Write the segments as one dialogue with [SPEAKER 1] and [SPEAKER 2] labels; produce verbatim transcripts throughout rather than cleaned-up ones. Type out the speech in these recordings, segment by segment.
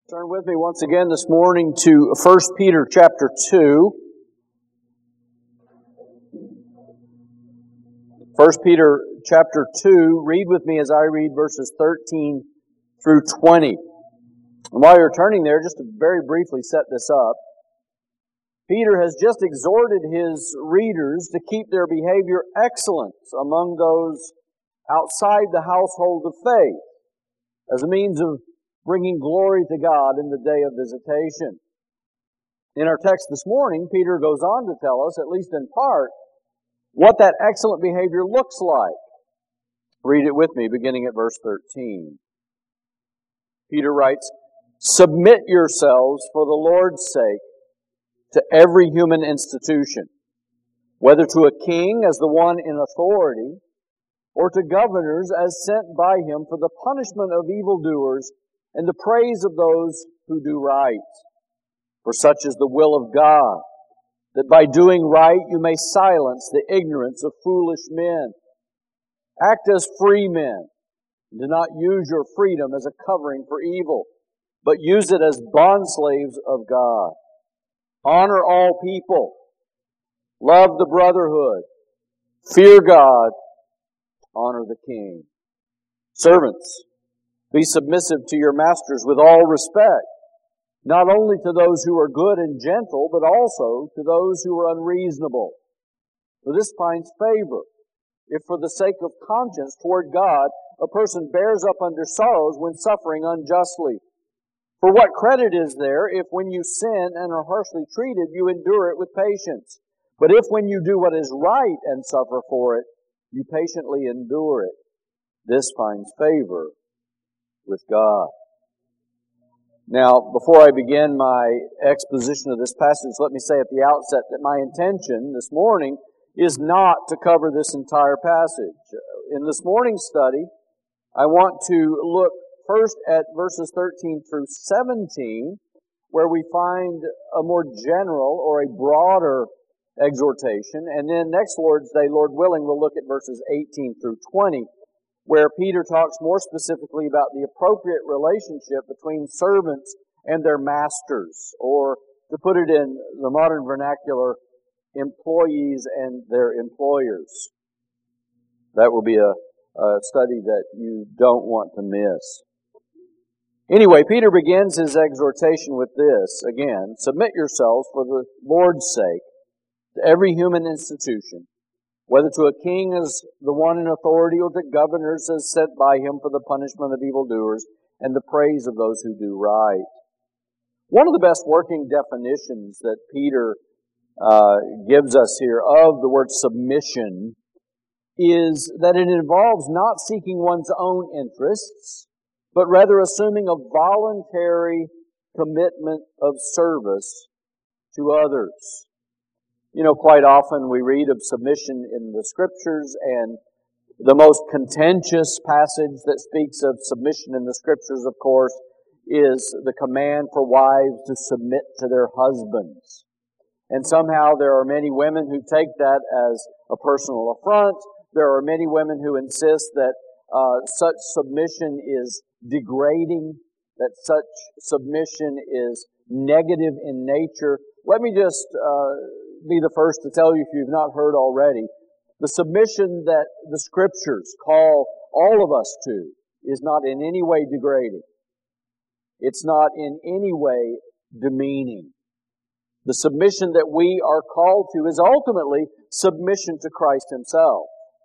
[SPEAKER 1] Turn with me once again this morning to First Peter chapter two. First Peter chapter two, read with me as I read verses thirteen through twenty. And while you're turning there, just to very briefly set this up, Peter has just exhorted his readers to keep their behavior excellent among those outside the household of faith as a means of bringing glory to God in the day of visitation. In our text this morning, Peter goes on to tell us, at least in part, what that excellent behavior looks like. Read it with me, beginning at verse thirteen. Peter writes, "Submit yourselves for the Lord's sake to every human institution, whether to a king as the one in authority, or to governors as sent by him for the punishment of evildoers and the praise of those who do right. For such is the will of God, that by doing right you may silence the ignorance of foolish men. Act as free men, and do not use your freedom as a covering for evil, but use it as bondslaves of God. Honor all people, love the brotherhood, fear God, honor the king. Servants, be submissive to your masters with all respect, not only to those who are good and gentle, but also to those who are unreasonable. For this finds favor, if for the sake of conscience toward God, a person bears up under sorrows when suffering unjustly. For what credit is there if when you sin and are harshly treated, you endure it with patience? But if when you do what is right and suffer for it, you patiently endure it, this finds favor with God." Now, before I begin my exposition of this passage, let me say at the outset that my intention this morning is not to cover this entire passage. In this morning's study, I want to look first at verses thirteen through seventeen, where we find a more general or a broader exhortation. And then next Lord's Day, Lord willing, we'll look at verses eighteen through twenty, where Peter talks more specifically about the appropriate relationship between servants and their masters, or to put it in the modern vernacular, employees and their employers. That will be a, a study that you don't want to miss. Anyway, Peter begins his exhortation with this, again, "Submit yourselves for the Lord's sake to every human institution, whether to a king as the one in authority, or to governors as sent by him for the punishment of evildoers and the praise of those who do right." One of the best working definitions that Peter uh, gives us here of the word submission is that it involves not seeking one's own interests, but rather assuming a voluntary commitment of service to others. You know, quite often we read of submission in the Scriptures, and the most contentious passage that speaks of submission in the Scriptures, of course, is the command for wives to submit to their husbands. And somehow there are many women who take that as a personal affront. There are many women who insist that uh, such submission is degrading, that such submission is negative in nature. Let me just uh, be the first to tell you, if you've not heard already, the submission that the Scriptures call all of us to is not in any way degrading. It's not in any way demeaning. The submission that we are called to is ultimately submission to Christ Himself.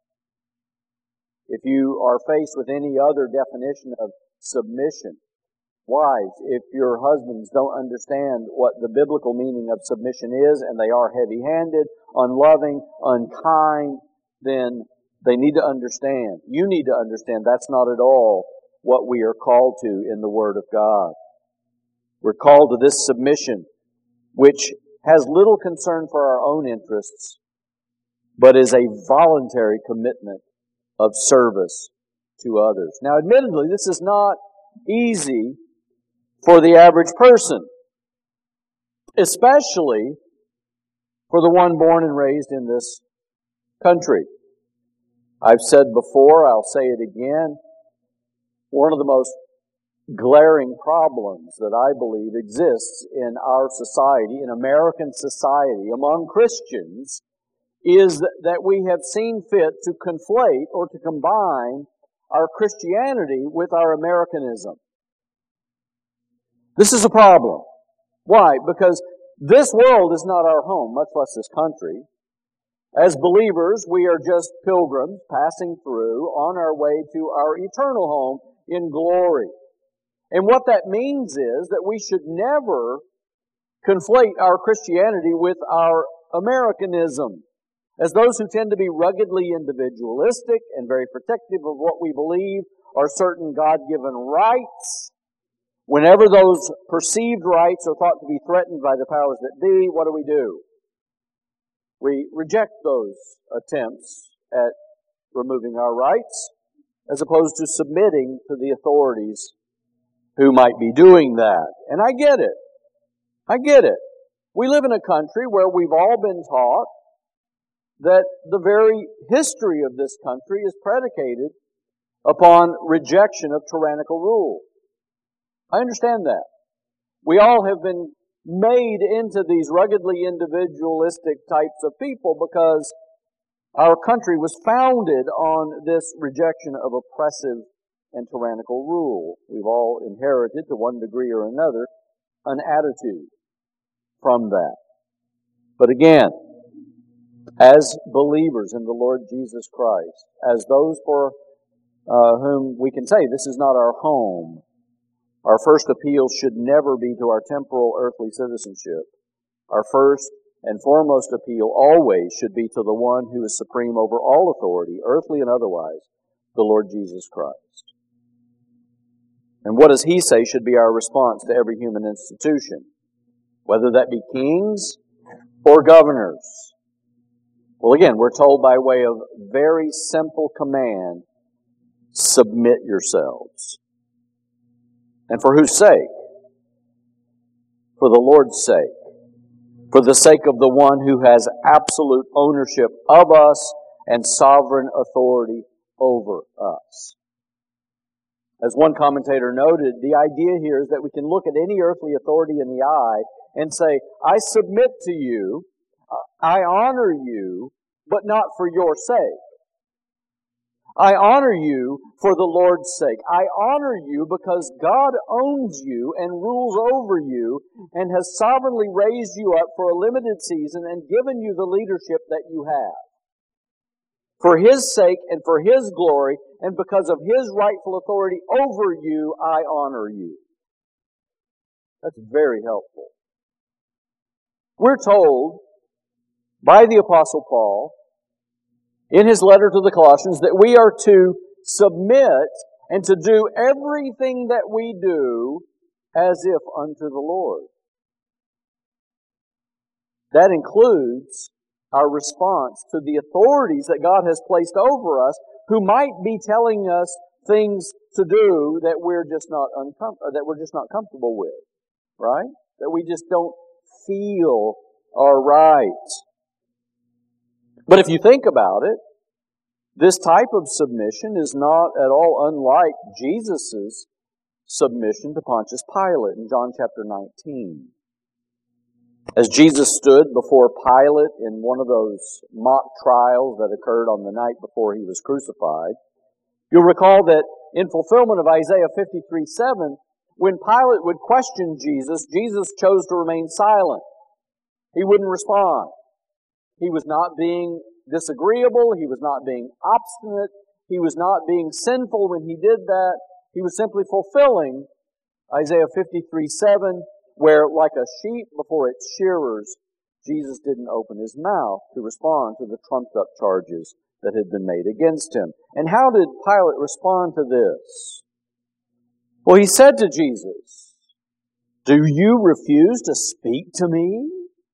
[SPEAKER 1] If you are faced with any other definition of submission, wives, if your husbands don't understand what the biblical meaning of submission is, and they are heavy-handed, unloving, unkind, then they need to understand. You need to understand that's not at all what we are called to in the Word of God. We're called to this submission, which has little concern for our own interests, but is a voluntary commitment of service to others. Now, admittedly, this is not easy for the average person, especially for the one born and raised in this country. I've said before, I'll say it again, one of the most glaring problems that I believe exists in our society, in American society, among Christians, is that we have seen fit to conflate or to combine our Christianity with our Americanism. This is a problem. Why? Because this world is not our home, much less this country. As believers, we are just pilgrims passing through on our way to our eternal home in glory. And what that means is that we should never conflate our Christianity with our Americanism. As those who tend to be ruggedly individualistic and very protective of what we believe are certain God-given rights, whenever those perceived rights are thought to be threatened by the powers that be, what do we do? We reject those attempts at removing our rights, as opposed to submitting to the authorities who might be doing that. And I get it. I get it. We live in a country where we've all been taught that the very history of this country is predicated upon rejection of tyrannical rule. I understand that. We all have been made into these ruggedly individualistic types of people because our country was founded on this rejection of oppressive and tyrannical rule. We've all inherited, to one degree or another, an attitude from that. But again, as believers in the Lord Jesus Christ, as those for uh, whom we can say this is not our home, our first appeal should never be to our temporal earthly citizenship. Our first and foremost appeal always should be to the one who is supreme over all authority, earthly and otherwise, the Lord Jesus Christ. And what does He say should be our response to every human institution? Whether that be kings or governors. Well, again, we're told by way of very simple command, submit yourselves. And for whose sake? For the Lord's sake. For the sake of the one who has absolute ownership of us and sovereign authority over us. As one commentator noted, the idea here is that we can look at any earthly authority in the eye and say, I submit to you, I honor you, but not for your sake. I honor you for the Lord's sake. I honor you because God owns you and rules over you and has sovereignly raised you up for a limited season and given you the leadership that you have. For His sake and for His glory and because of His rightful authority over you, I honor you. That's very helpful. We're told by the Apostle Paul in his letter to the Colossians that we are to submit and to do everything that we do as if unto the Lord. That includes our response to the authorities that God has placed over us who might be telling us things to do that we're just not uncom- that we're just not comfortable with, right? That we just don't feel are right. But if you think about it, this type of submission is not at all unlike Jesus' submission to Pontius Pilate in John chapter nineteen. As Jesus stood before Pilate in one of those mock trials that occurred on the night before He was crucified, you'll recall that in fulfillment of Isaiah fifty-three seven, when Pilate would question Jesus, Jesus chose to remain silent. He wouldn't respond. He was not being disagreeable. He was not being obstinate. He was not being sinful when He did that. He was simply fulfilling Isaiah fifty-three seven, where like a sheep before its shearers, Jesus didn't open His mouth to respond to the trumped-up charges that had been made against Him. And how did Pilate respond to this? Well, he said to Jesus, "Do you refuse to speak to me?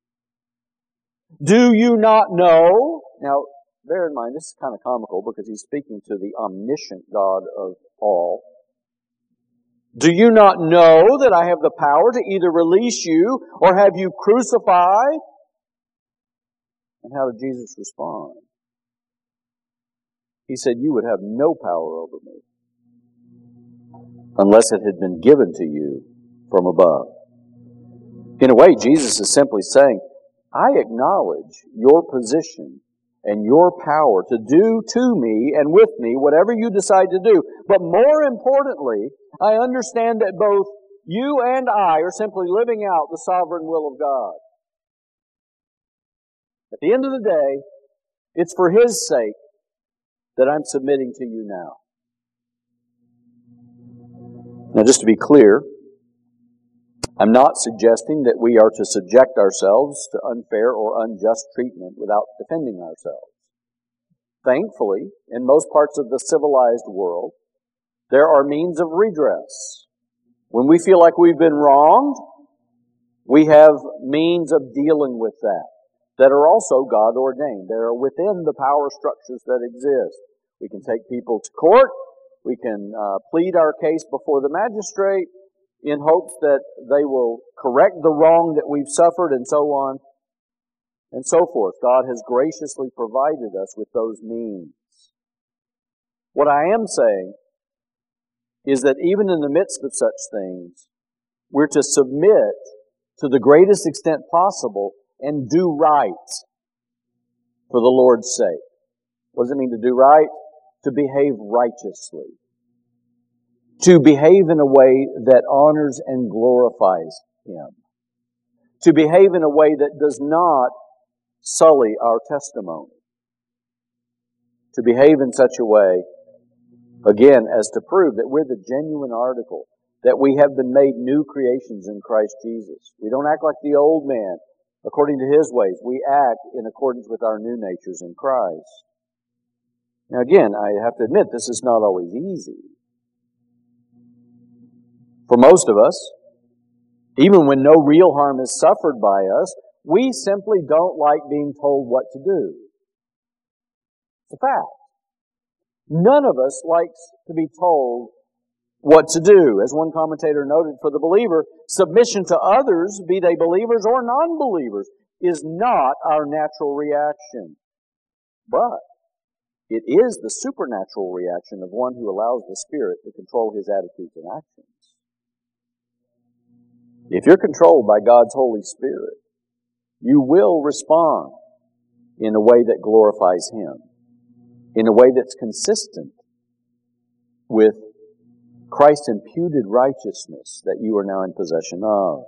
[SPEAKER 1] Do you not know?" Now, bear in mind, this is kind of comical because He's speaking to the omniscient God of all. "Do you not know that I have the power to either release you or have you crucified?" And how did Jesus respond? He said, "You would have no power over me unless it had been given to you from above. In a way, Jesus is simply saying, I acknowledge your position and your power to do to me and with me whatever you decide to do. But more importantly, I understand that both you and I are simply living out the sovereign will of God. At the end of the day, it's for His sake that I'm submitting to you now. Now, just to be clear, I'm not suggesting that we are to subject ourselves to unfair or unjust treatment without defending ourselves. Thankfully, in most parts of the civilized world, there are means of redress. When we feel like we've been wronged, we have means of dealing with that that are also God-ordained. They are within the power structures that exist. We can take people to court. We can uh, plead our case before the magistrate in hopes that they will correct the wrong that we've suffered and so on and so forth. God has graciously provided us with those means. What I am saying is that even in the midst of such things, we're to submit to the greatest extent possible and do right for the Lord's sake. What does it mean to do right? To behave righteously. To behave in a way that honors and glorifies Him. To behave in a way that does not sully our testimony. To behave in such a way, again, as to prove that we're the genuine article, that we have been made new creations in Christ Jesus. We don't act like the old man according to his ways. We act in accordance with our new natures in Christ. Now again, I have to admit, this is not always easy. For most of us, even when no real harm is suffered by us, we simply don't like being told what to do. It's a fact. None of us likes to be told what to do. As one commentator noted, for the believer, submission to others, be they believers or non-believers, is not our natural reaction. But it is the supernatural reaction of one who allows the Spirit to control his attitudes and actions. If you're controlled by God's Holy Spirit, you will respond in a way that glorifies Him, in a way that's consistent with Christ's imputed righteousness that you are now in possession of.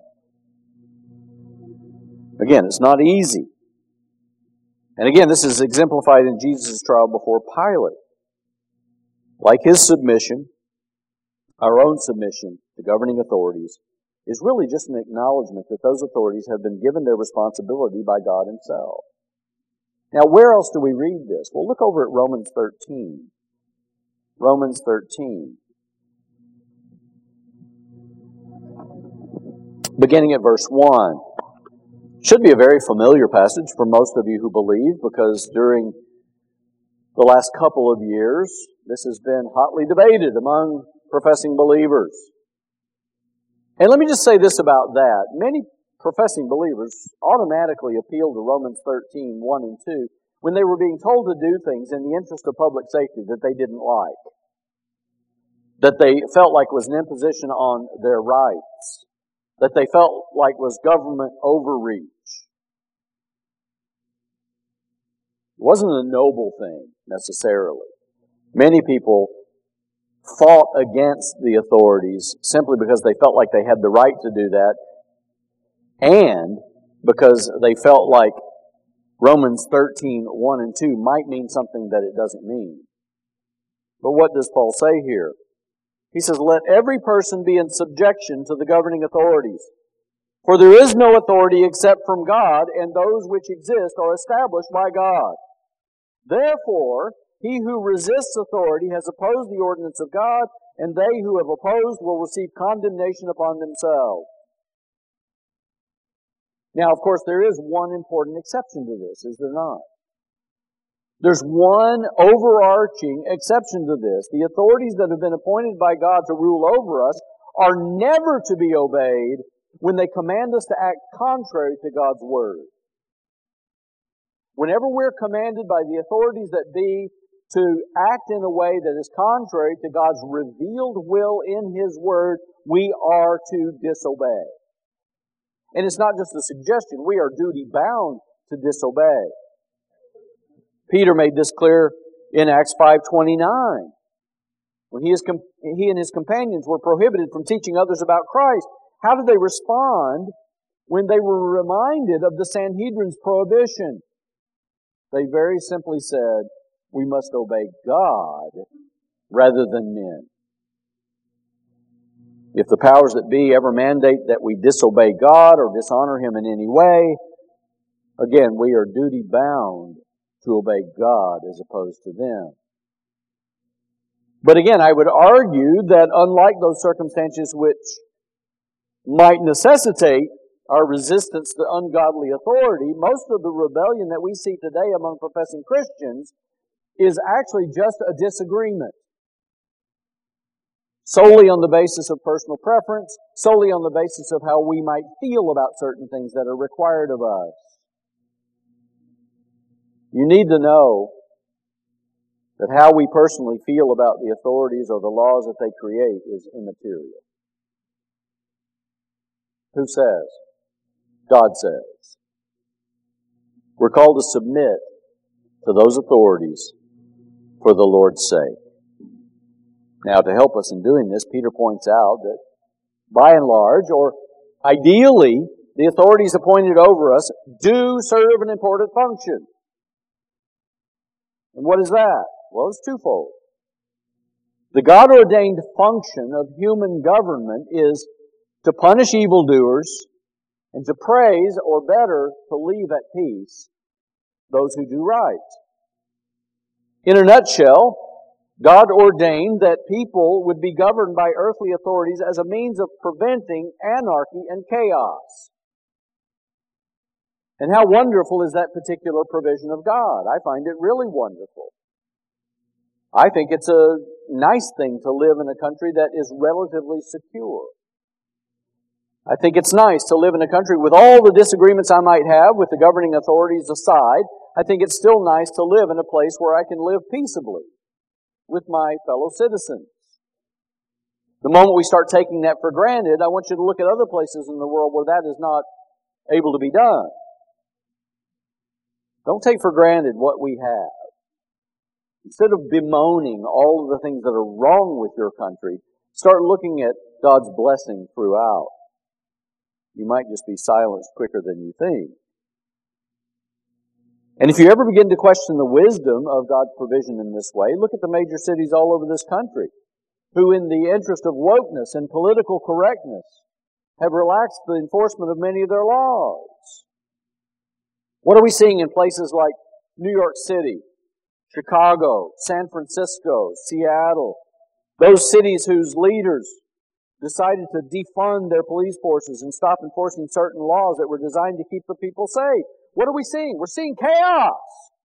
[SPEAKER 1] Again, it's not easy. And again, this is exemplified in Jesus' trial before Pilate. Like His submission, our own submission to governing authorities is really just an acknowledgement that those authorities have been given their responsibility by God Himself. Now, where else do we read this? Well, look over at Romans thirteen. Romans thirteen. Beginning at verse one. Should be a very familiar passage for most of you who believe, because during the last couple of years, this has been hotly debated among professing believers. And let me just say this about that. Many professing believers automatically appeal to Romans thirteen, one and two when they were being told to do things in the interest of public safety that they didn't like, that they felt like was an imposition on their rights, that they felt like was government overreach. It wasn't a noble thing, necessarily. Many people fought against the authorities simply because they felt like they had the right to do that, and because they felt like Romans thirteen, one and two might mean something that it doesn't mean. But what does Paul say here? He says, "Let every person be in subjection to the governing authorities. For there is no authority except from God, and those which exist are established by God. Therefore, he who resists authority has opposed the ordinance of God, and they who have opposed will receive condemnation upon themselves." Now, of course, there is one important exception to this, is there not? There's one overarching exception to this. The authorities that have been appointed by God to rule over us are never to be obeyed when they command us to act contrary to God's Word. Whenever we're commanded by the authorities that be to act in a way that is contrary to God's revealed will in His Word, we are to disobey. And it's not just a suggestion. We are duty bound to disobey. Peter made this clear in Acts five twenty-nine. When he, is, he and his companions were prohibited from teaching others about Christ, how did they respond when they were reminded of the Sanhedrin's prohibition? They very simply said, we must obey God rather than men. If the powers that be ever mandate that we disobey God or dishonor Him in any way, again, we are duty bound to obey God as opposed to them. But again, I would argue that unlike those circumstances which might necessitate our resistance to ungodly authority, most of the rebellion that we see today among professing Christians is actually just a disagreement. Solely on the basis of personal preference, solely on the basis of how we might feel about certain things that are required of us. You need to know that how we personally feel about the authorities or the laws that they create is immaterial. Who says? God says. We're called to submit to those authorities for the Lord's sake. Now, to help us in doing this, Peter points out that by and large, or ideally, the authorities appointed over us do serve an important function. And what is that? Well, it's twofold. The God-ordained function of human government is to punish evildoers and to praise, or better, to leave at peace those who do right. In a nutshell, God ordained that people would be governed by earthly authorities as a means of preventing anarchy and chaos. And how wonderful is that particular provision of God? I find it really wonderful. I think it's a nice thing to live in a country that is relatively secure. I think it's nice to live in a country with all the disagreements I might have with the governing authorities aside. I think it's still nice to live in a place where I can live peaceably with my fellow citizens. The moment we start taking that for granted, I want you to look at other places in the world where that is not able to be done. Don't take for granted what we have. Instead of bemoaning all of the things that are wrong with your country, start looking at God's blessing throughout. You might just be silenced quicker than you think. And if you ever begin to question the wisdom of God's provision in this way, look at the major cities all over this country, who in the interest of wokeness and political correctness have relaxed the enforcement of many of their laws. What are we seeing in places like New York City, Chicago, San Francisco, Seattle, those cities whose leaders decided to defund their police forces and stop enforcing certain laws that were designed to keep the people safe? What are we seeing? We're seeing chaos.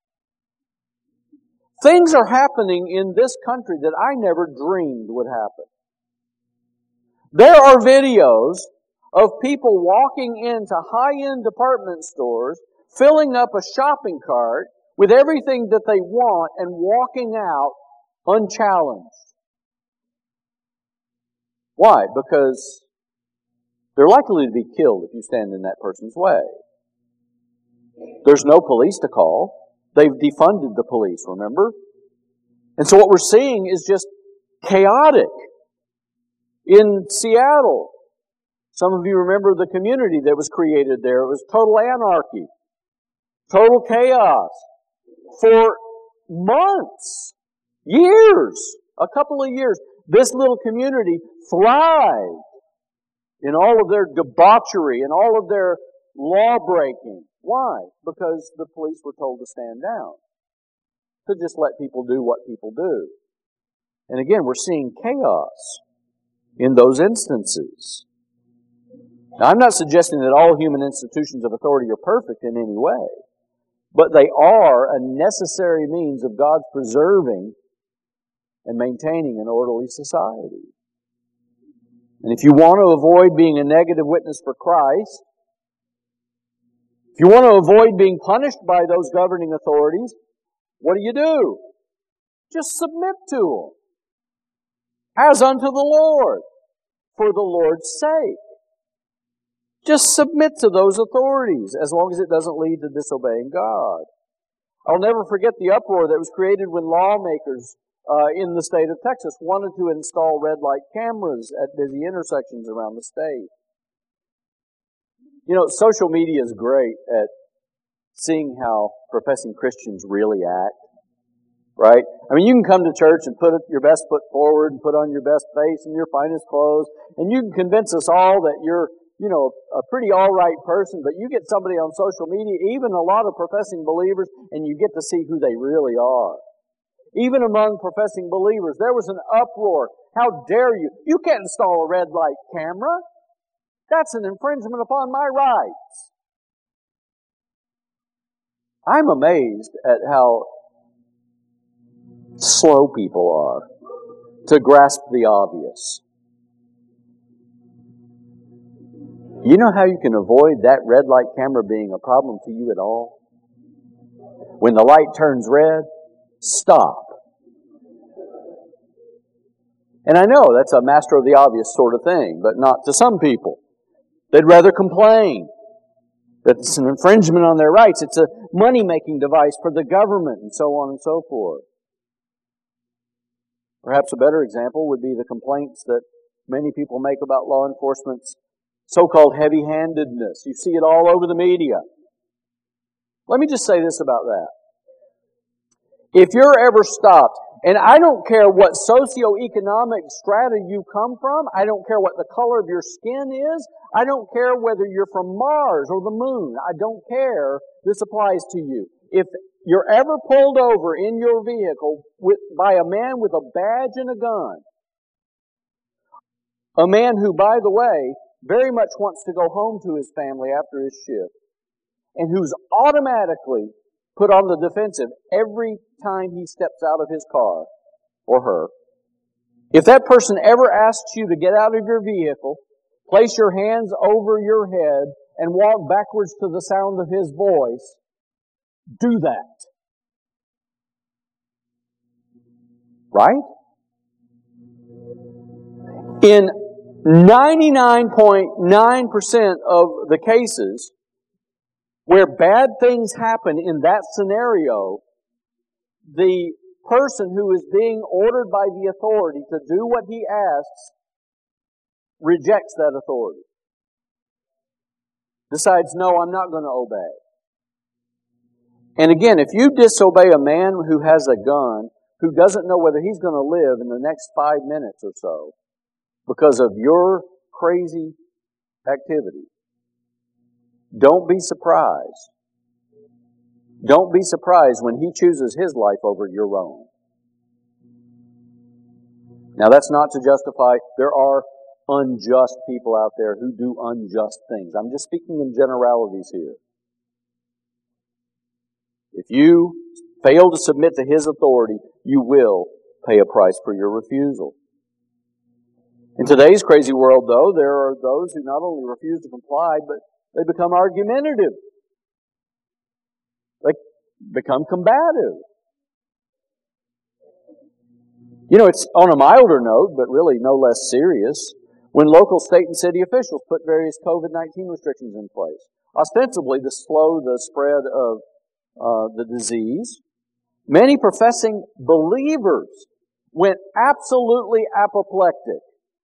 [SPEAKER 1] Things are happening in this country that I never dreamed would happen. There are videos of people walking into high-end department stores, filling up a shopping cart with everything that they want and walking out unchallenged. Why? Because they're likely to be killed if you stand in that person's way. There's no police to call. They've defunded the police, remember? And so what we're seeing is just chaotic. In Seattle, some of you remember the community that was created there. It was total anarchy, total chaos. For months, years, a couple of years, this little community thrived in all of their debauchery and all of their law-breaking. Why? Because the police were told to stand down, to just let people do what people do. And again, we're seeing chaos in those instances. Now, I'm not suggesting that all human institutions of authority are perfect in any way, but they are a necessary means of God's preserving and maintaining an orderly society. And if you want to avoid being a negative witness for Christ, if you want to avoid being punished by those governing authorities, what do you do? Just submit to them. As unto the Lord, for the Lord's sake. Just submit to those authorities, as long as it doesn't lead to disobeying God. I'll never forget the uproar that was created when lawmakers uh, in the state of Texas wanted to install red light cameras at busy intersections around the state. You know, social media is great at seeing how professing Christians really act. Right? I mean, you can come to church and put your best foot forward and put on your best face and your finest clothes, and you can convince us all that you're, you know, a pretty all-right person, but you get somebody on social media, even a lot of professing believers, and you get to see who they really are. Even among professing believers, there was an uproar. How dare you? You can't install a red light camera. That's an infringement upon my rights. I'm amazed at how slow people are to grasp the obvious. You know how you can avoid that red light camera being a problem to you at all? When the light turns red, stop. And I know that's a master of the obvious sort of thing, but not to some people. They'd rather complain that it's an infringement on their rights. It's a money-making device for the government, and so on and so forth. Perhaps a better example would be the complaints that many people make about law enforcement's so-called heavy-handedness. You see it all over the media. Let me just say this about that. If you're ever stopped, and I don't care what socioeconomic strata you come from, I don't care what the color of your skin is, I don't care whether you're from Mars or the moon, I don't care, this applies to you. If you're ever pulled over in your vehicle with, by a man with a badge and a gun, a man who, by the way, very much wants to go home to his family after his shift, and who's automatically put on the defensive every time he steps out of his car, or her, if that person ever asks you to get out of your vehicle, place your hands over your head, and walk backwards to the sound of his voice, do that. Right? In ninety-nine point nine percent of the cases where bad things happen in that scenario, the person who is being ordered by the authority to do what he asks rejects that authority. Decides, no, I'm not going to obey. And again, if you disobey a man who has a gun, who doesn't know whether he's going to live in the next five minutes or so because of your crazy activity, don't be surprised. Don't be surprised when he chooses his life over your own. Now, that's not to justify, there are unjust people out there who do unjust things. I'm just speaking in generalities here. If you fail to submit to his authority, you will pay a price for your refusal. In today's crazy world, though, there are those who not only refuse to comply, but they become argumentative. They become combative. You know, it's on a milder note, but really no less serious, when local, state, and city officials put various covid nineteen restrictions in place, ostensibly to slow the spread of uh, the disease. Many professing believers went absolutely apoplectic.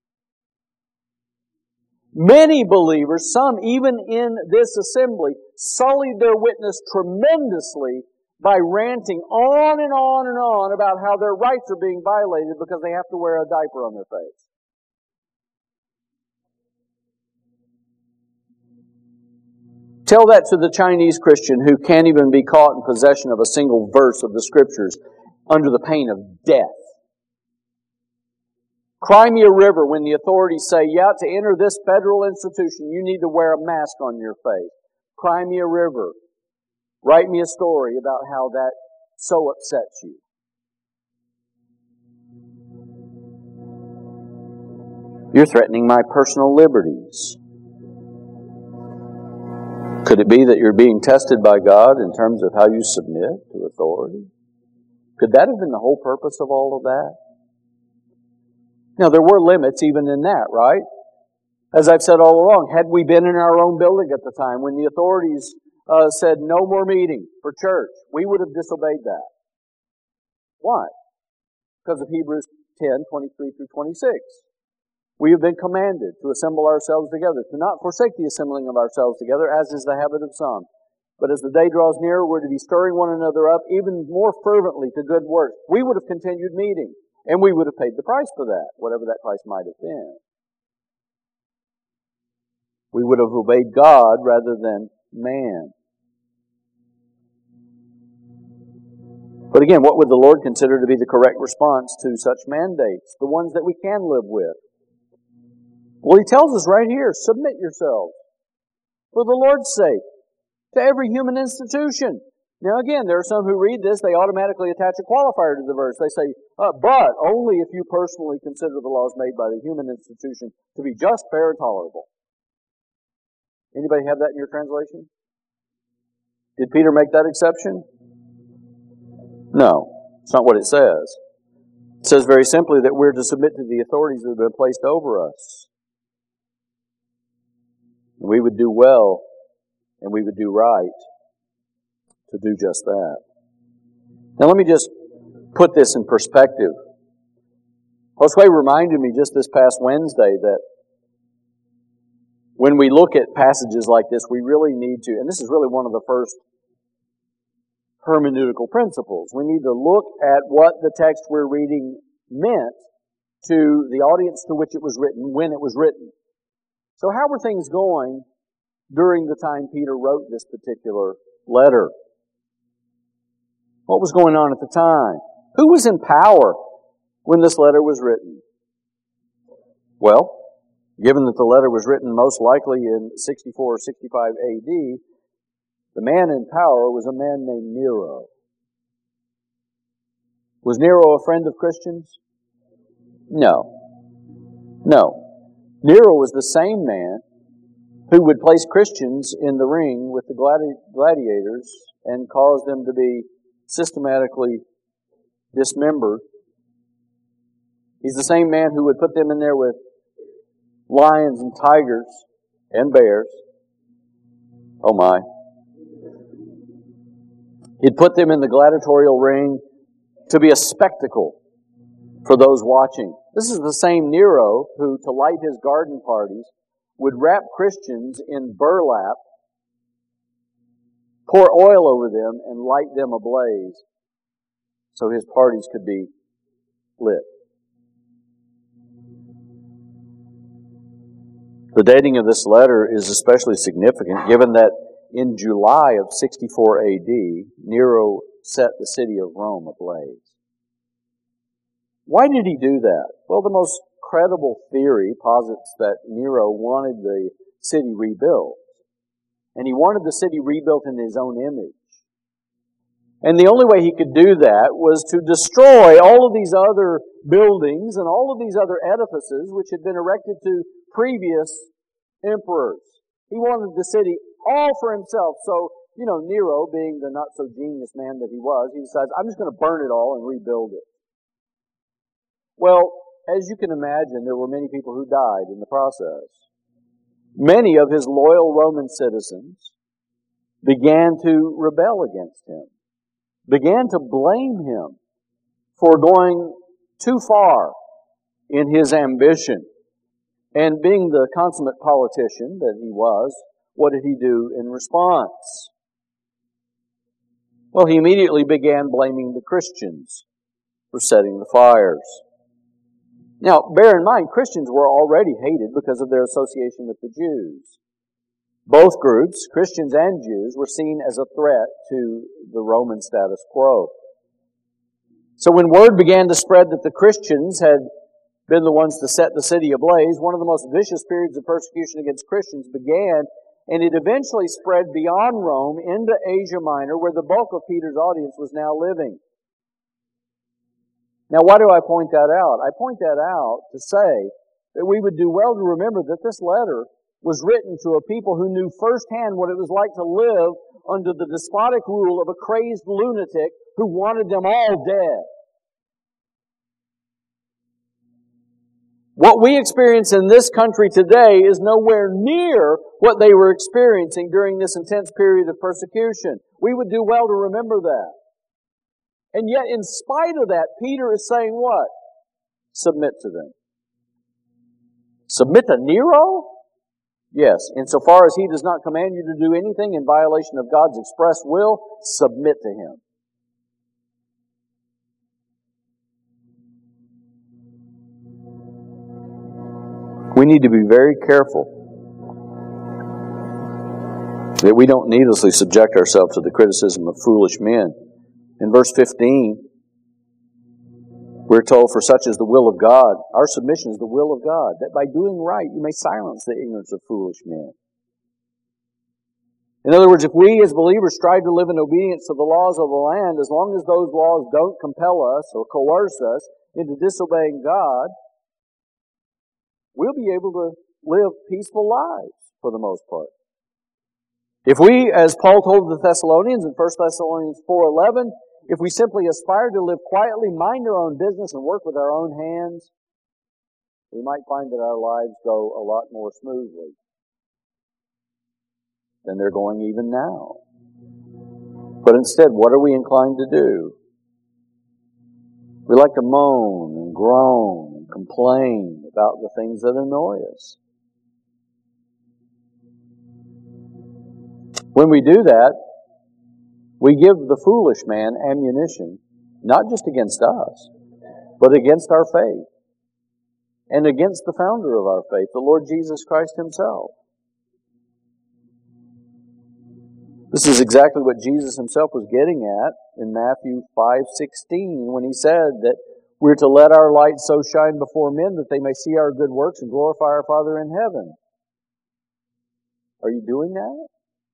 [SPEAKER 1] Many believers, some even in this assembly, sullied their witness tremendously by ranting on and on and on about how their rights are being violated because they have to wear a diaper on their face. Tell that to the Chinese Christian who can't even be caught in possession of a single verse of the Scriptures under the pain of death. Cry me a river when the authorities say, yeah, to enter this federal institution, you need to wear a mask on your face. Cry me a river. Write me a story about how that so upsets you. You're threatening my personal liberties. Could it be that you're being tested by God in terms of how you submit to authority? Could that have been the whole purpose of all of that? Now, there were limits even in that, right? As I've said all along, had we been in our own building at the time when the authorities uh, said no more meeting for church, we would have disobeyed that. Why? Because of Hebrews ten, twenty-three through twenty-six. We have been commanded to assemble ourselves together, to not forsake the assembling of ourselves together, as is the habit of some. But as the day draws nearer, we're to be stirring one another up even more fervently to good works. We would have continued meeting, and we would have paid the price for that, whatever that price might have been. We would have obeyed God rather than man. But again, what would the Lord consider to be the correct response to such mandates? The ones that we can live with. Well, He tells us right here, submit yourselves, for the Lord's sake, to every human institution. Now again, there are some who read this, they automatically attach a qualifier to the verse. They say, uh, but only if you personally consider the laws made by the human institution to be just, fair, and tolerable. Anybody have that in your translation? Did Peter make that exception? No, it's not what it says. It says very simply that we're to submit to the authorities that have been placed over us. We would do well and we would do right to do just that. Now let me just put this in perspective. Josue reminded me just this past Wednesday that when we look at passages like this, we really need to, and this is really one of the first hermeneutical principles. We need to look at what the text we're reading meant to the audience to which it was written, when it was written. So how were things going during the time Peter wrote this particular letter? What was going on at the time? Who was in power when this letter was written? Well, given that the letter was written most likely in sixty-four or sixty-five A D, the man in power was a man named Nero. Was Nero a friend of Christians? No. No. Nero was the same man who would place Christians in the ring with the gladi- gladiators and cause them to be systematically dismembered. He's the same man who would put them in there with lions and tigers and bears. Oh my. He'd put them in the gladiatorial ring to be a spectacle for those watching. This is the same Nero who, to light his garden parties, would wrap Christians in burlap, pour oil over them, and light them ablaze so his parties could be lit. The dating of this letter is especially significant given that in July of sixty-four A D, Nero set the city of Rome ablaze. Why did he do that? Well, the most credible theory posits that Nero wanted the city rebuilt. And he wanted the city rebuilt in his own image. And the only way he could do that was to destroy all of these other buildings and all of these other edifices which had been erected to previous emperors. He wanted the city all for himself. So, you know, Nero, being the not-so-genius man that he was, he decides, I'm just going to burn it all and rebuild it. Well, as you can imagine, there were many people who died in the process. Many of his loyal Roman citizens began to rebel against him, began to blame him for going too far in his ambition. And being the consummate politician that he was, what did he do in response? Well, he immediately began blaming the Christians for setting the fires. Now, bear in mind, Christians were already hated because of their association with the Jews. Both groups, Christians and Jews, were seen as a threat to the Roman status quo. So when word began to spread that the Christians had been the ones to set the city ablaze, one of the most vicious periods of persecution against Christians began, and it eventually spread beyond Rome into Asia Minor, where the bulk of Peter's audience was now living. Now, why do I point that out? I point that out to say that we would do well to remember that this letter was written to a people who knew firsthand what it was like to live under the despotic rule of a crazed lunatic who wanted them all dead. What we experience in this country today is nowhere near what they were experiencing during this intense period of persecution. We would do well to remember that. And yet, in spite of that, Peter is saying what? Submit to them. Submit to Nero? Yes, insofar as he does not command you to do anything in violation of God's express will, submit to him. We need to be very careful that we don't needlessly subject ourselves to the criticism of foolish men. In verse fifteen, we're told, for such is the will of God. Our submission is the will of God, that by doing right you may silence the ignorance of foolish men. In other words, if we as believers strive to live in obedience to the laws of the land, as long as those laws don't compel us or coerce us into disobeying God, we'll be able to live peaceful lives for the most part. If we, as Paul told the Thessalonians in First Thessalonians four eleven, if we simply aspire to live quietly, mind our own business, and work with our own hands, we might find that our lives go a lot more smoothly than they're going even now. But instead, what are we inclined to do? We like to moan and groan and complain about the things that annoy us. When we do that, we give the foolish man ammunition, not just against us, but against our faith, and against the founder of our faith, the Lord Jesus Christ himself. This is exactly what Jesus himself was getting at in Matthew five sixteen, when he said that we're to let our light so shine before men that they may see our good works and glorify our Father in heaven. Are you doing that?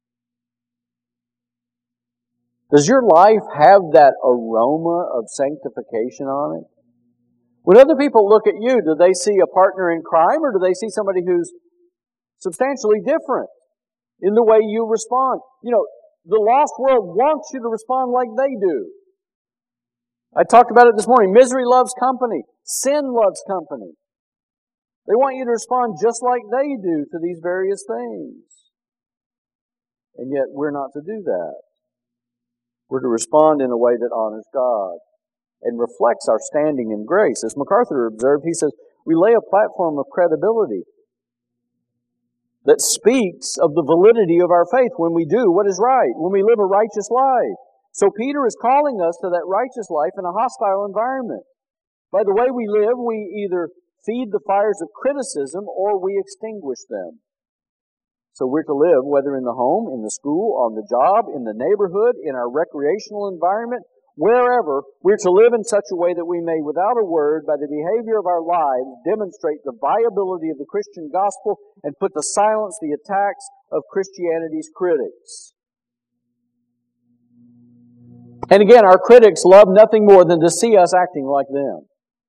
[SPEAKER 1] Does your life have that aroma of sanctification on it? When other people look at you, do they see a partner in crime, or do they see somebody who's substantially different in the way you respond? You know, the lost world wants you to respond like they do. I talked about it this morning. Misery loves company. Sin loves company. They want you to respond just like they do to these various things. And yet we're not to do that. We're to respond in a way that honors God and reflects our standing in grace. As MacArthur observed, he says, we lay a platform of credibility that speaks of the validity of our faith when we do what is right, when we live a righteous life. So Peter is calling us to that righteous life in a hostile environment. By the way we live, we either feed the fires of criticism or we extinguish them. So we're to live, whether in the home, in the school, on the job, in the neighborhood, in our recreational environment, wherever, we're to live in such a way that we may, without a word, by the behavior of our lives, demonstrate the viability of the Christian gospel and put to silence the attacks of Christianity's critics. And again, our critics love nothing more than to see us acting like them.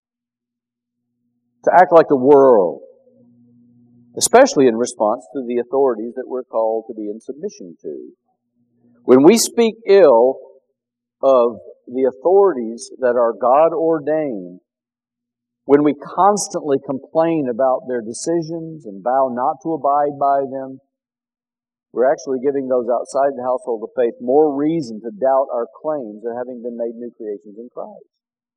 [SPEAKER 1] To act like the world. Especially in response to the authorities that we're called to be in submission to. When we speak ill of the authorities that are God-ordained, when we constantly complain about their decisions and vow not to abide by them, we're actually giving those outside the household of faith more reason to doubt our claims of having been made new creations in Christ.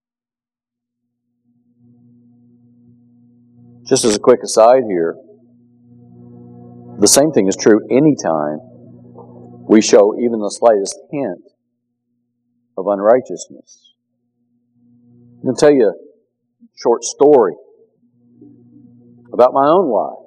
[SPEAKER 1] Just as a quick aside here, the same thing is true anytime we show even the slightest hint of unrighteousness. I'm going to tell you a short story about my own life.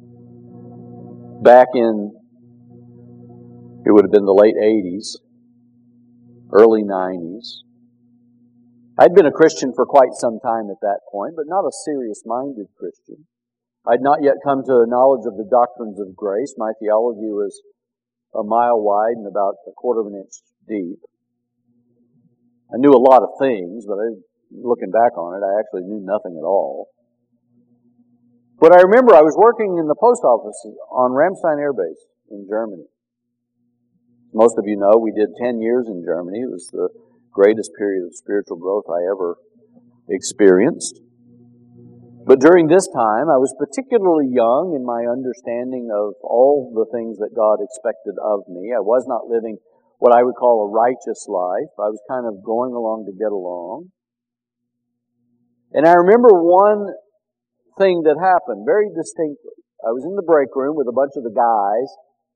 [SPEAKER 1] Back in, it would have been the late eighties, early nineties. I'd been a Christian for quite some time at that point, but not a serious-minded Christian. I'd not yet come to a knowledge of the doctrines of grace. My theology was a mile wide and about a quarter of an inch deep. I knew a lot of things, but I, looking back on it, I actually knew nothing at all. But I remember I was working in the post office on Ramstein Air Base in Germany. Most of you know we did ten years in Germany. It was the greatest period of spiritual growth I ever experienced. But during this time, I was particularly young in my understanding of all the things that God expected of me. I was not living what I would call a righteous life. I was kind of going along to get along. And I remember one thing that happened very distinctly. I was in the break room with a bunch of the guys,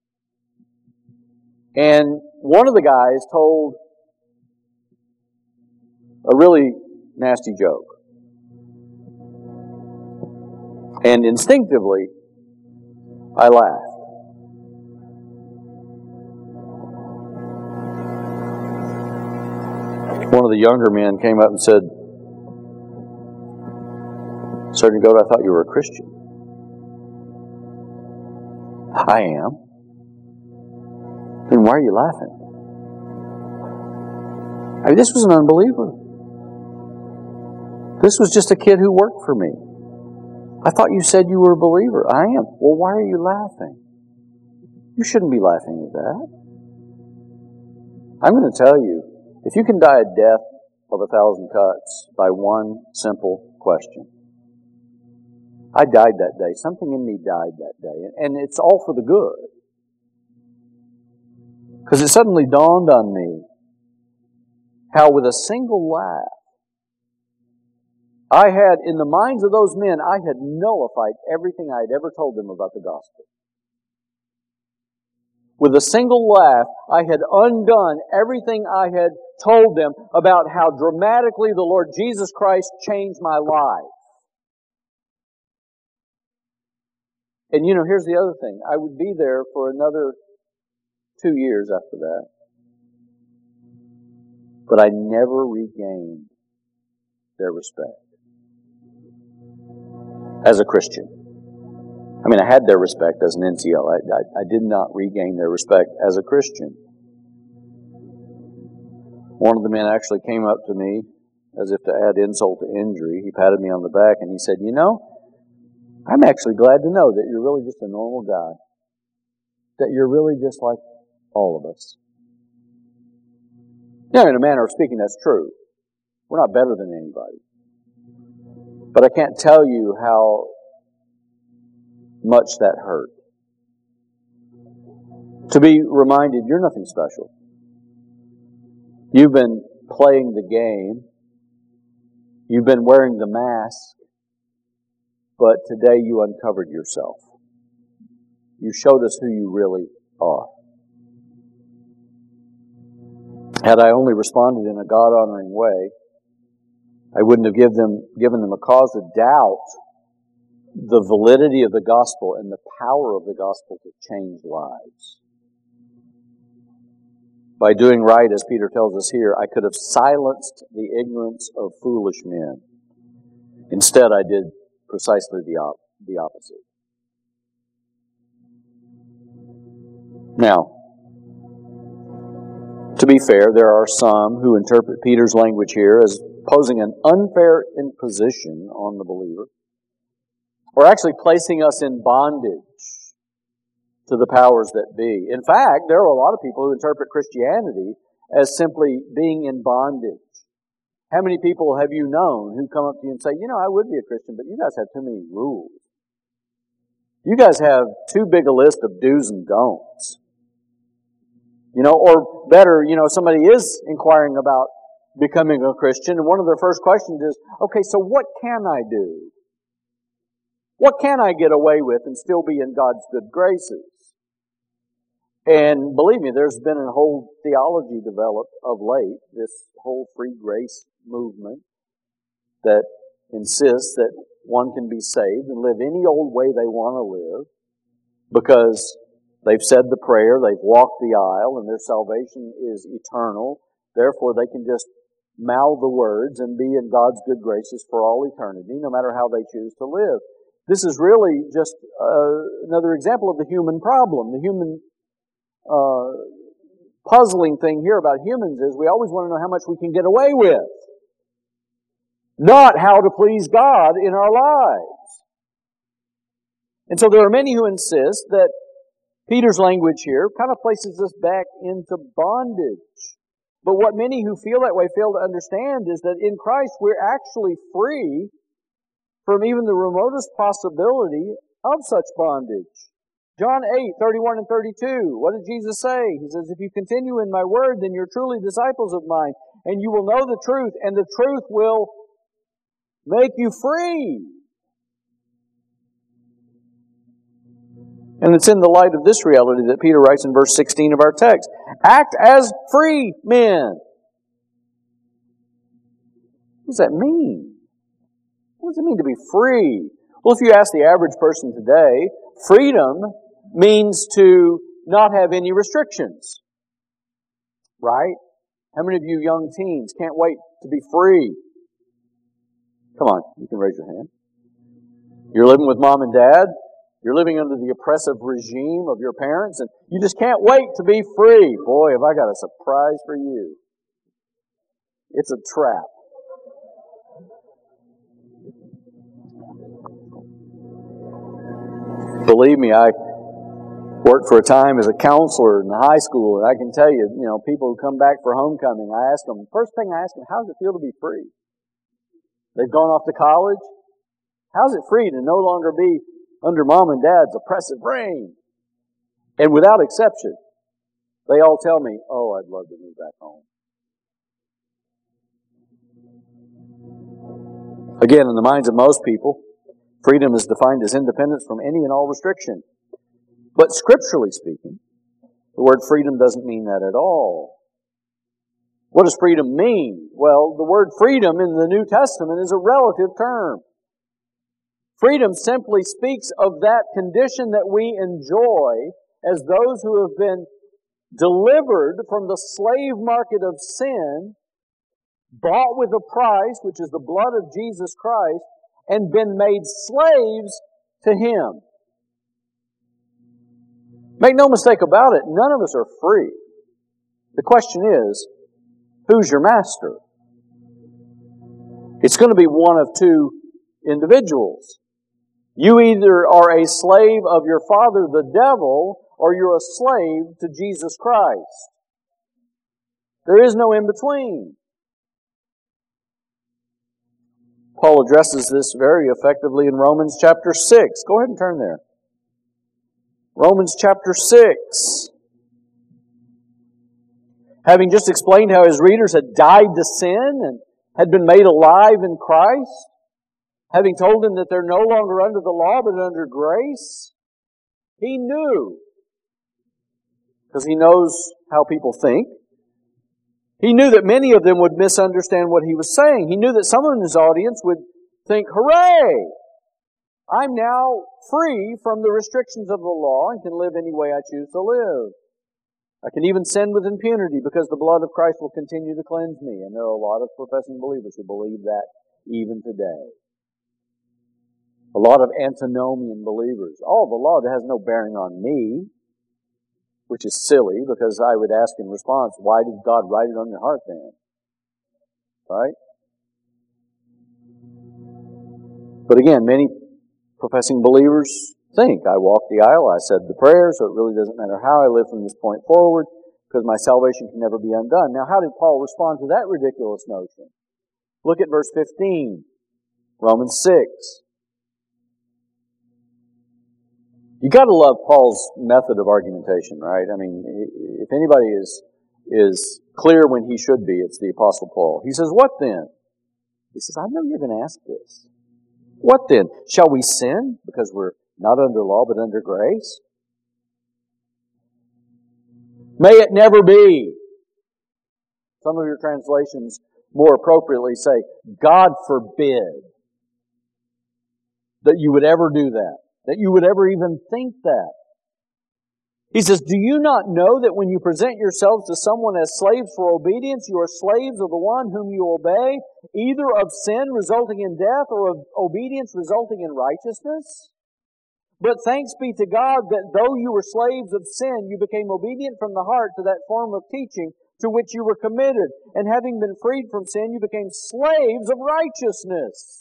[SPEAKER 1] and one of the guys told a really nasty joke. And instinctively, I laughed. One of the younger men came up and said, "Sergeant Goat, I thought you were a Christian." "I am." "Then why are you laughing?" I mean, this was an unbeliever. This was just a kid who worked for me. "I thought you said you were a believer." "I am." "Well, why are you laughing?" "You shouldn't be laughing at that." I'm going to tell you, if you can die a death of a thousand cuts by one simple question. I died that day. Something in me died that day. And it's all for the good. Because it suddenly dawned on me how with a single laugh, I had, in the minds of those men, I had nullified everything I had ever told them about the gospel. With a single laugh, I had undone everything I had told them about how dramatically the Lord Jesus Christ changed my life. And you know, here's the other thing. I would be there for another two years after that. But I never regained their respect as a Christian. I mean, I had their respect as an N C O. I, I, I did not regain their respect as a Christian. One of the men actually came up to me as if to add insult to injury. He patted me on the back and he said, "You know, I'm actually glad to know that you're really just a normal guy. That you're really just like all of us." Now, in a manner of speaking, that's true. We're not better than anybody. But I can't tell you how much that hurt. To be reminded, you're nothing special. You've been playing the game. You've been wearing the mask. But today you uncovered yourself. You showed us who you really are. Had I only responded in a God-honoring way, I wouldn't have give them, given them a cause to doubt the validity of the gospel and the power of the gospel to change lives. By doing right, as Peter tells us here, I could have silenced the ignorance of foolish men. Instead, I did precisely the, op- the opposite. Now, to be fair, there are some who interpret Peter's language here as posing an unfair imposition on the believer, or actually placing us in bondage to the powers that be. In fact, there are a lot of people who interpret Christianity as simply being in bondage. How many people have you known who come up to you and say, "You know, I would be a Christian, but you guys have too many rules. You guys have too big a list of do's and don'ts." You know, or better, you know, somebody is inquiring about becoming a Christian, and one of their first questions is, "Okay, so what can I do? What can I get away with and still be in God's good graces?" And believe me, there's been a whole theology developed of late, this whole free grace movement that insists that one can be saved and live any old way they want to live because they've said the prayer, they've walked the aisle, and their salvation is eternal. Therefore, they can just mouth the words and be in God's good graces for all eternity, no matter how they choose to live. This is really just uh, another example of the human problem. The human uh, puzzling thing here about humans is we always want to know how much we can get away with, not how to please God in our lives. And so there are many who insist that Peter's language here kind of places us back into bondage. But what many who feel that way fail to understand is that in Christ we're actually free from even the remotest possibility of such bondage. John eight, thirty-one and thirty-two. What did Jesus say? He says, if you continue in my word, then you're truly disciples of mine, and you will know the truth, and the truth will make you free. And it's in the light of this reality that Peter writes in verse sixteen of our text, act as free men. What does that mean? What does it mean to be free? Well, if you ask the average person today, freedom means to not have any restrictions. Right? How many of you young teens can't wait to be free? Come on, you can raise your hand. You're living with mom and dad. You're living under the oppressive regime of your parents, and you just can't wait to be free. Boy, have I got a surprise for you. It's a trap. Believe me, I worked for a time as a counselor in high school, and I can tell you, you know, people who come back for homecoming, I ask them, first thing I ask them, how does it feel to be free? They've gone off to college. How's it free to no longer be under mom and dad's oppressive reign? And without exception, they all tell me, oh, I'd love to move back home. Again, in the minds of most people, freedom is defined as independence from any and all restriction. But scripturally speaking, the word freedom doesn't mean that at all. What does freedom mean? Well, the word freedom in the New Testament is a relative term. Freedom simply speaks of that condition that we enjoy as those who have been delivered from the slave market of sin, bought with a price, which is the blood of Jesus Christ, and been made slaves to Him. Make no mistake about it, none of us are free. The question is, who's your master? It's going to be one of two individuals. You either are a slave of your father, the devil, or you're a slave to Jesus Christ. There is no in between. Paul addresses this very effectively in Romans chapter six. Go ahead and turn there. Romans chapter six. Having just explained how his readers had died to sin and had been made alive in Christ, having told them that they're no longer under the law but under grace, he knew, because he knows how people think, he knew that many of them would misunderstand what he was saying. He knew that some in his audience would think, hooray! I'm now free from the restrictions of the law and can live any way I choose to live. I can even sin with impunity because the blood of Christ will continue to cleanse me. And there are a lot of professing believers who believe that even today. A lot of antinomian believers. Oh, the law has no bearing on me. Which is silly, because I would ask in response, why did God write it on your heart then? Right? But again, many professing believers think, I walked the aisle, I said the prayer, so it really doesn't matter how I live from this point forward, because my salvation can never be undone. Now, how did Paul respond to that ridiculous notion? Look at verse fifteen, Romans six. You got to love Paul's method of argumentation, right? I mean, if anybody is is clear when he should be, it's the Apostle Paul. He says, what then? He says, I know you're going to ask this. What then? Shall we sin because we're not under law but under grace? May it never be. Some of your translations more appropriately say, God forbid that you would ever do that. That you would ever even think that. He says, do you not know that when you present yourselves to someone as slaves for obedience, you are slaves of the one whom you obey, either of sin resulting in death or of obedience resulting in righteousness? But thanks be to God that though you were slaves of sin, you became obedient from the heart to that form of teaching to which you were committed. And having been freed from sin, you became slaves of righteousness.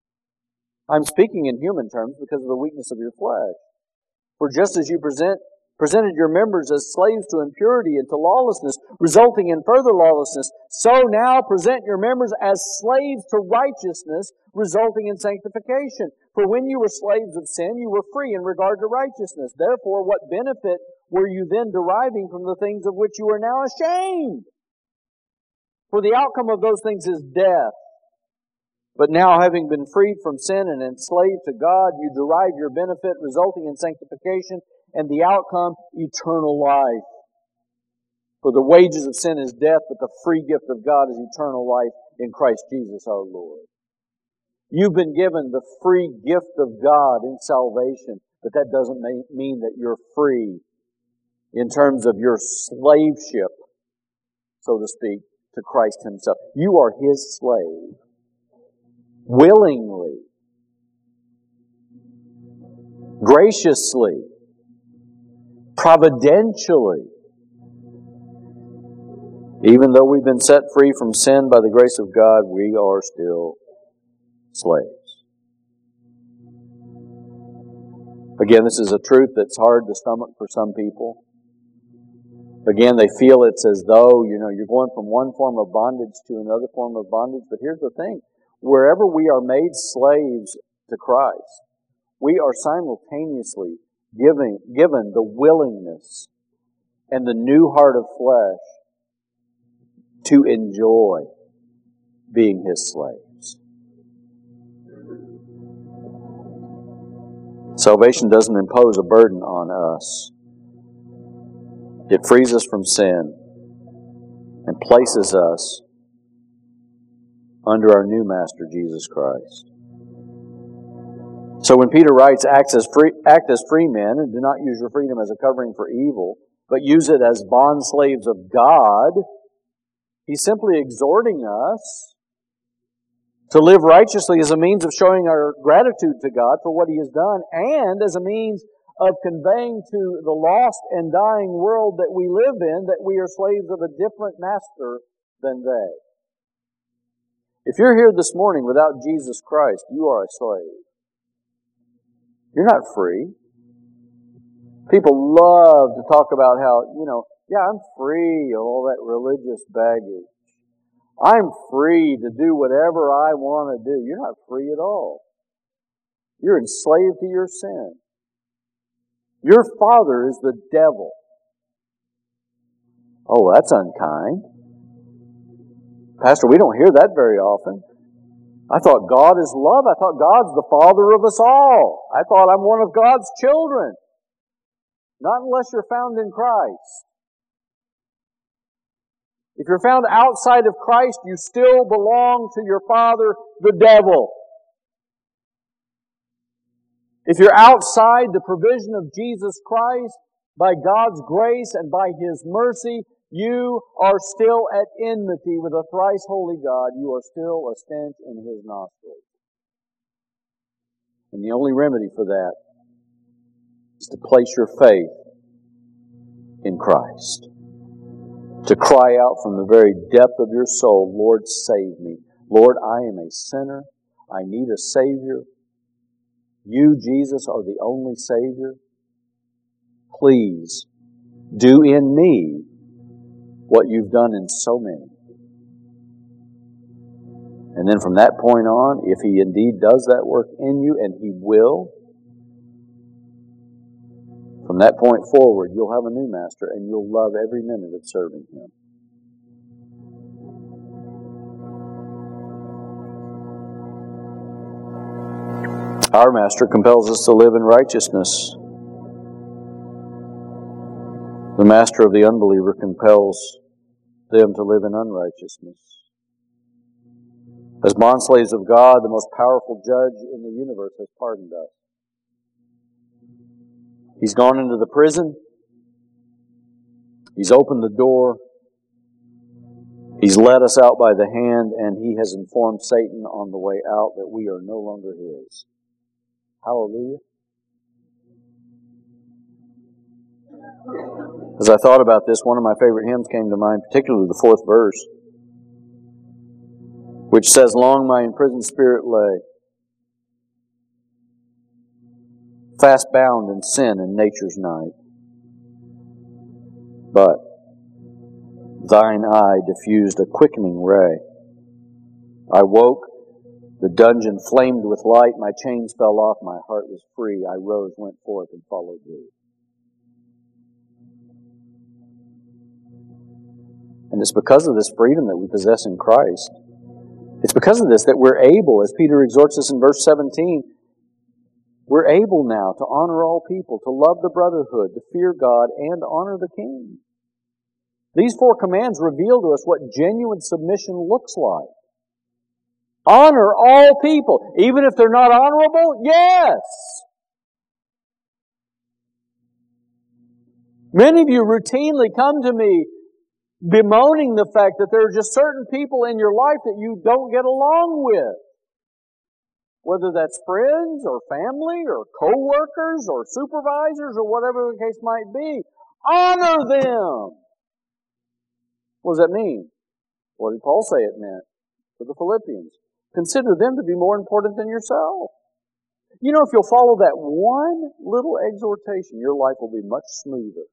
[SPEAKER 1] I'm speaking in human terms because of the weakness of your flesh. For just as you present presented your members as slaves to impurity and to lawlessness, resulting in further lawlessness. So now present your members as slaves to righteousness, resulting in sanctification. For when you were slaves of sin, you were free in regard to righteousness. Therefore, what benefit were you then deriving from the things of which you are now ashamed? For the outcome of those things is death. But now, having been freed from sin and enslaved to God, you derive your benefit, resulting in sanctification, and the outcome, eternal life. For the wages of sin is death, but the free gift of God is eternal life in Christ Jesus our Lord. You've been given the free gift of God in salvation, but that doesn't mean that you're free in terms of your slaveship, so to speak, to Christ Himself. You are His slave. Willingly, graciously, providentially. Even though we've been set free from sin by the grace of God, we are still slaves. Again, this is a truth that's hard to stomach for some people. Again, they feel it's as though, you know, you're going from one form of bondage to another form of bondage. But here's the thing. Wherever we are made slaves to Christ, we are simultaneously giving, given the willingness and the new heart of flesh to enjoy being His slaves. Salvation doesn't impose a burden on us. It frees us from sin and places us under our new Master, Jesus Christ. So when Peter writes, act as free, act as free men, and do not use your freedom as a covering for evil, but use it as bond slaves of God, he's simply exhorting us to live righteously as a means of showing our gratitude to God for what He has done, and as a means of conveying to the lost and dying world that we live in that we are slaves of a different master than they. If you're here this morning without Jesus Christ, you are a slave. You're not free. People love to talk about how, you know, yeah, I'm free of all that religious baggage. I'm free to do whatever I want to do. You're not free at all. You're enslaved to your sin. Your father is the devil. Oh, that's unkind. Pastor, we don't hear that very often. I thought God is love. I thought God's the Father of us all. I thought I'm one of God's children. Not unless you're found in Christ. If you're found outside of Christ, you still belong to your father, the devil. If you're outside the provision of Jesus Christ, by God's grace and by His mercy, you are still at enmity with a thrice holy God. You are still a stench in His nostrils. And the only remedy for that is to place your faith in Christ. To cry out from the very depth of your soul, Lord, save me. Lord, I am a sinner. I need a Savior. You, Jesus, are the only Savior. Please do in me what you've done in so many. And then from that point on, if He indeed does that work in you, and He will, from that point forward, you'll have a new master, and you'll love every minute of serving Him. Our master compels us to live in righteousness. The master of the unbeliever compels them to live in unrighteousness. As bondslaves of God, the most powerful judge in the universe has pardoned us. He's gone into the prison. He's opened the door. He's led us out by the hand, and He has informed Satan on the way out that we are no longer His. Hallelujah. As I thought about this, one of my favorite hymns came to mind, particularly the fourth verse, which says, "Long my imprisoned spirit lay, fast bound in sin and nature's night. But thine eye diffused a quickening ray. I woke, the dungeon flamed with light, my chains fell off, my heart was free. I rose, went forth, and followed thee. And it's because of this freedom that we possess in Christ. It's because of this that we're able, as Peter exhorts us in verse seventeen, we're able now to honor all people, to love the brotherhood, to fear God, and honor the King. These four commands reveal to us what genuine submission looks like. Honor all people, even if they're not honorable? Yes! Many of you routinely come to me bemoaning the fact that there are just certain people in your life that you don't get along with. Whether that's friends or family or co-workers or supervisors or whatever the case might be. Honor them! What does that mean? What did Paul say it meant for the Philippians? Consider them to be more important than yourself. You know, if you'll follow that one little exhortation, your life will be much smoother.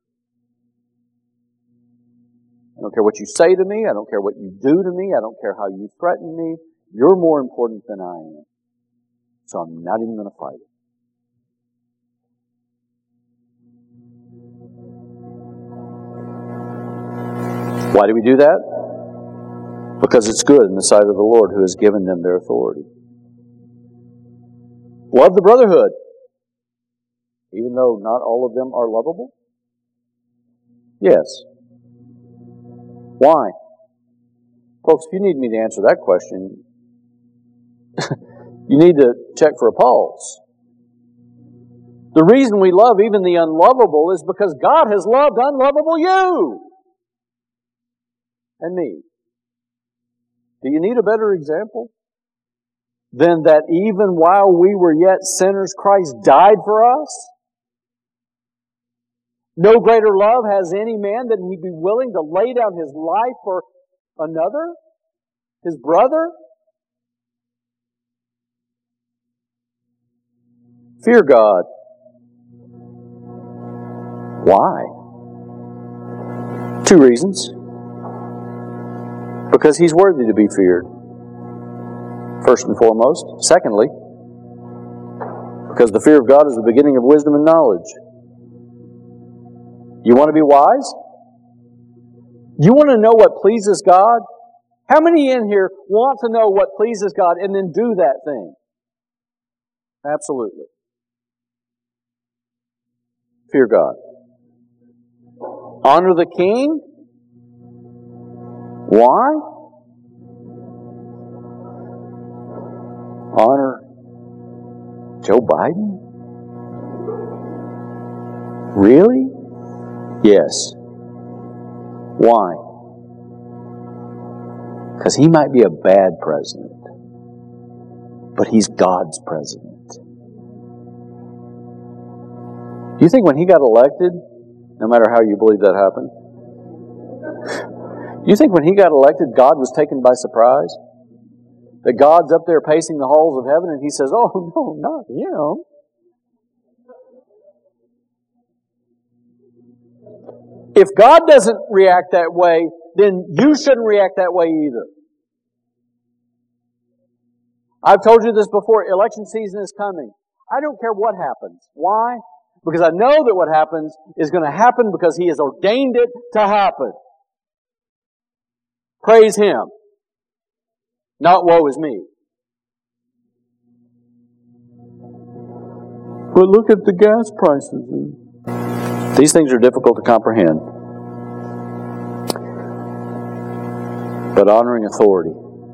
[SPEAKER 1] I don't care what you say to me. I don't care what you do to me. I don't care how you threaten me. You're more important than I am. So I'm not even going to fight it. Why do we do that? Because it's good in the sight of the Lord who has given them their authority. Love the brotherhood, even though not all of them are lovable? Yes. Why? Folks, if you need me to answer that question, you need to check for a pulse. The reason we love even the unlovable is because God has loved unlovable you and me. Do you need a better example than that even while we were yet sinners, Christ died for us? No greater love has any man than he be willing to lay down his life for another, his brother. Fear God. Why? Two reasons. Because He's worthy to be feared, first and foremost. Secondly, because the fear of God is the beginning of wisdom and knowledge. You want to be wise? You want to know what pleases God? How many in here want to know what pleases God and then do that thing? Absolutely. Fear God. Honor the King. Why? Honor Joe Biden? Really? Yes. Why? Because he might be a bad president, but he's God's president. Do you think when he got elected, no matter how you believe that happened, do you think when he got elected, God was taken by surprise? That God's up there pacing the halls of heaven and He says, oh, no, not him. If God doesn't react that way, then you shouldn't react that way either. I've told you this before, election season is coming. I don't care what happens. Why? Because I know that what happens is going to happen because He has ordained it to happen. Praise Him. Not woe is me. But look at the gas prices. These things are difficult to comprehend. But honoring authority.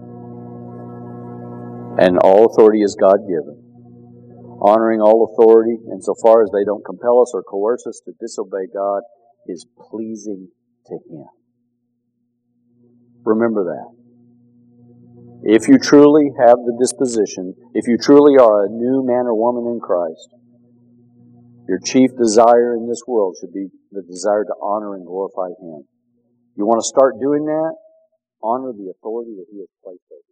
[SPEAKER 1] And all authority is God-given. Honoring all authority, and so far as they don't compel us or coerce us to disobey God, is pleasing to Him. Remember that. If you truly have the disposition, if you truly are a new man or woman in Christ, your chief desire in this world should be the desire to honor and glorify Him. You want to start doing that? Honor the authority that He has placed over you.